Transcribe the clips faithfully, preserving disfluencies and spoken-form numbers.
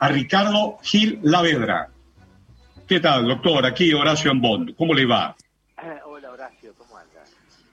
a Ricardo Gil Lavedra. ¿Qué tal, doctor? Aquí Horacio Ambond. ¿Cómo le va? Ah, hola, Horacio. ¿Cómo andas?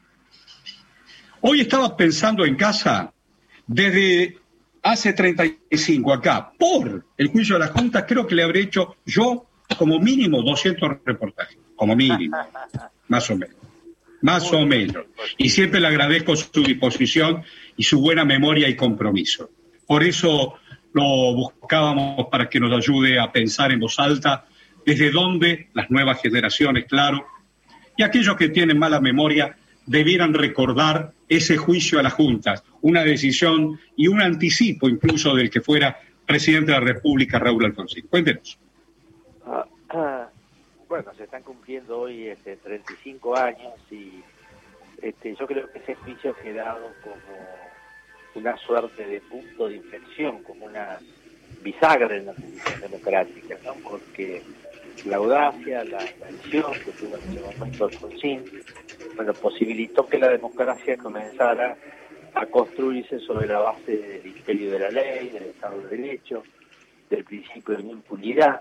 Hoy estaba pensando en casa, desde hace treinta y cinco acá, por el juicio de la Junta, creo que le habré hecho yo como mínimo doscientos reportajes, como mínimo, más o menos, más o menos. Y siempre le agradezco su disposición y su buena memoria y compromiso. Por eso lo buscábamos para que nos ayude a pensar en voz alta desde dónde las nuevas generaciones, claro, y aquellos que tienen mala memoria debieran recordar ese juicio a las juntas, una decisión y un anticipo incluso del que fuera presidente de la República, Raúl Alfonsín. Cuéntenos. Ah, ah, bueno, se están cumpliendo hoy este, treinta y cinco años y este, yo creo que ese juicio ha quedado como una suerte de punto de inflexión, como una bisagra en la transición democrática, ¿no? Porque la audacia, la, la visión que tuvo en ese momento Alfonsín, bueno, posibilitó que la democracia comenzara a construirse sobre la base del imperio de la ley, del Estado de Derecho, del principio de la impunidad.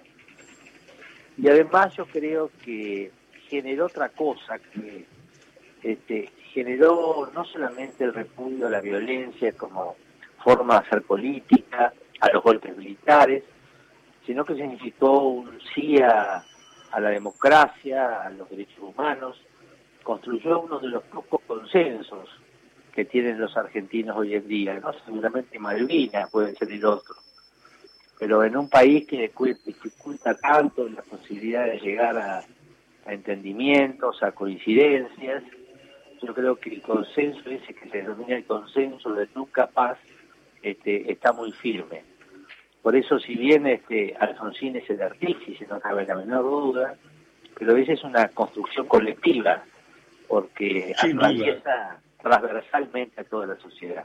Y además yo creo que generó otra cosa, que este, generó no solamente el repudio a la violencia como forma de hacer política, a los golpes militares, sino que significó un sí a, a la democracia, a los derechos humanos, construyó uno de los pocos consensos que tienen los argentinos hoy en día, ¿no? Seguramente Malvinas puede ser el otro, pero en un país que dificulta tanto la posibilidad de llegar a, a entendimientos, a coincidencias, yo creo que el consenso ese que se denomina el consenso de nunca paz este, está muy firme. Por eso, si bien este Alfonsín es el artífice, no cabe la menor duda, pero esa es una construcción colectiva, porque Sin atraviesa transversalmente a toda la sociedad.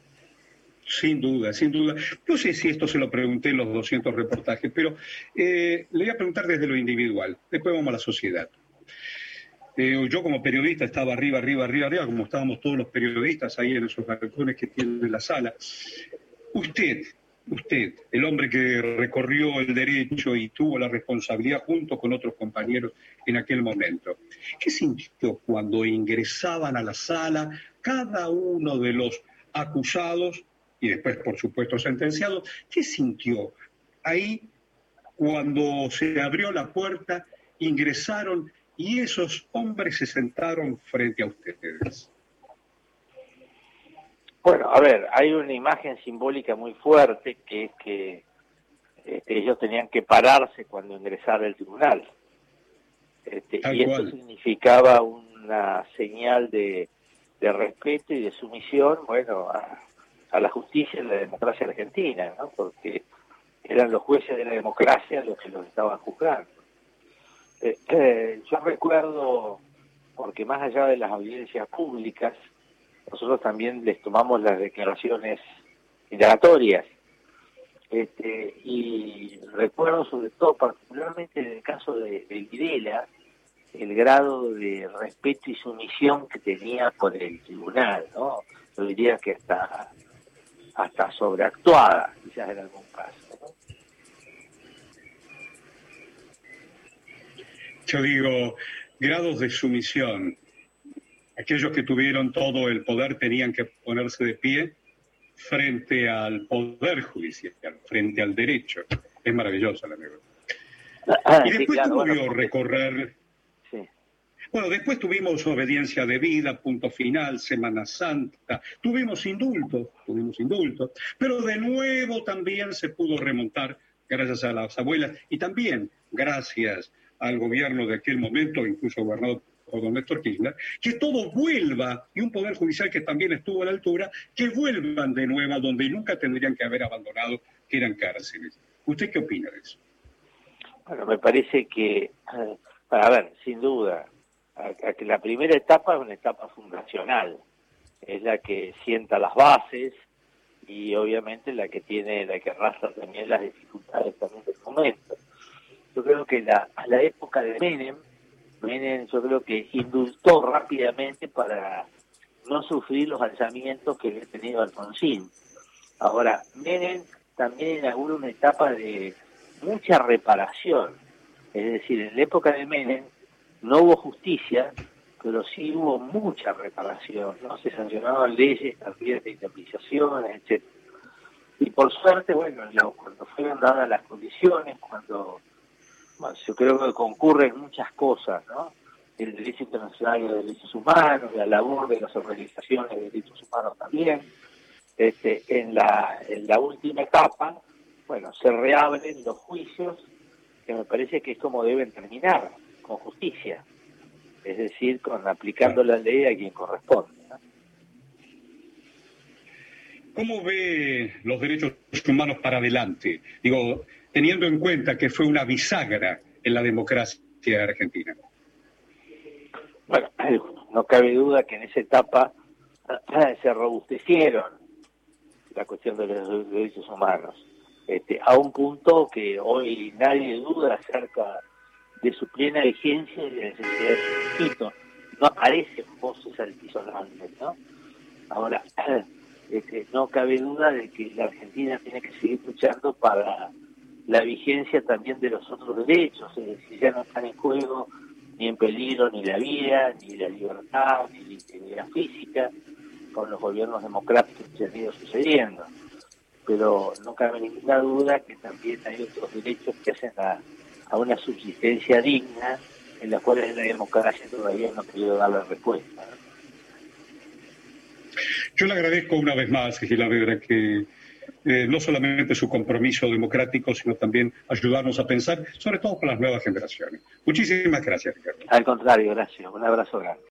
Sin duda, sin duda. No sé si esto se lo pregunté en los doscientos reportajes, pero eh, le voy a preguntar desde lo individual. Después vamos a la sociedad. Eh, yo como periodista estaba arriba, arriba, arriba, arriba, como estábamos todos los periodistas ahí en esos balcones que tienen la sala. Usted, usted, el hombre que recorrió el derecho y tuvo la responsabilidad junto con otros compañeros en aquel momento, ¿qué sintió cuando ingresaban a la sala cada uno de los acusados y después, por supuesto, sentenciados? ¿Qué sintió ahí cuando se abrió la puerta, ingresaron y esos hombres se sentaron frente a ustedes? Bueno, a ver, hay una imagen simbólica muy fuerte que es que este, ellos tenían que pararse cuando ingresara al tribunal. Este, y esto cual. significaba una señal de, de respeto y de sumisión, bueno, a, a la justicia y la democracia argentina, ¿no? Porque eran los jueces de la democracia los que los estaban juzgando. Eh, eh, yo recuerdo, porque más allá de las audiencias públicas, nosotros también les tomamos las declaraciones indagatorias. Este, y recuerdo sobre todo, particularmente en el caso de, de Videla, el grado de respeto y sumisión que tenía por el tribunal, ¿no? Yo diría que hasta, hasta sobreactuada, quizás en algún caso, ¿no? Yo digo, grados de sumisión. Aquellos que tuvieron todo el poder tenían que ponerse de pie frente al poder judicial, frente al derecho. Es maravillosa la negocia. Ah, y después, sí, claro, ¿cómo bueno, vio porque... recorrer? Sí. Bueno, después tuvimos obediencia debida, punto final, Semana Santa, tuvimos indultos, tuvimos indultos, pero de nuevo también se pudo remontar gracias a las abuelas y también gracias al gobierno de aquel momento, incluso gobernado por don Néstor Kirchner, que todo vuelva, y un poder judicial que también estuvo a la altura, que vuelvan de nuevo a donde nunca tendrían que haber abandonado, que eran cárceles. ¿Usted qué opina de eso? Bueno, me parece que, a ver, sin duda, a, a que la primera etapa es una etapa fundacional, es la que sienta las bases y obviamente la que tiene, la que arrastra también las dificultades también del momento. Yo creo que la, a la época de Menem, Menem yo creo que indultó rápidamente para no sufrir los alzamientos que había tenido Alfonsín. Ahora, Menem también inaugura una etapa de mucha reparación. Es decir, en la época de Menem no hubo justicia, pero sí hubo mucha reparación, ¿no? Se sancionaban leyes también de indemnizaciones, etcétera. Y por suerte, bueno, cuando fueron dadas las condiciones, cuando, bueno, yo creo que concurren muchas cosas, ¿no? El derecho internacional de derechos humanos, la labor de las organizaciones de derechos humanos también. Este, en la, en la última etapa, bueno, se reabren los juicios, que me parece que es como deben terminar, con justicia. Es decir, con aplicando la ley a quien corresponde, ¿no? ¿Cómo ve los derechos humanos para adelante? Digo, teniendo en cuenta que fue una bisagra en la democracia argentina. Bueno, no cabe duda que en esa etapa se robustecieron la cuestión de los derechos humanos, este, a un punto que hoy nadie duda acerca de su plena vigencia y de la necesidad de su respeto. No aparecen voces altisonantes, ¿no? Ahora, este, no cabe duda de que la Argentina tiene que seguir luchando para la vigencia también de los otros derechos, es decir, ya no están en juego ni en peligro ni la vida, ni la libertad, ni la integridad física, con los gobiernos democráticos que han ido sucediendo. Pero no cabe ninguna duda que también hay otros derechos que hacen a, a una subsistencia digna, en las cuales la democracia todavía no ha querido dar la respuesta, ¿no? Yo le agradezco una vez más, Gilavedra, que eh, no solamente su compromiso democrático, sino también ayudarnos a pensar, sobre todo con las nuevas generaciones. Muchísimas gracias, Ricardo. Al contrario, gracias. Un abrazo grande.